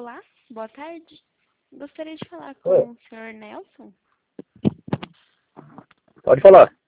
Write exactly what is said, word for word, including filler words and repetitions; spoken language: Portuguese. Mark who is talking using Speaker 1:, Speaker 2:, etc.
Speaker 1: Olá, boa tarde. Gostaria de falar com
Speaker 2: Oi.
Speaker 1: o senhor Nelson.
Speaker 2: Pode falar.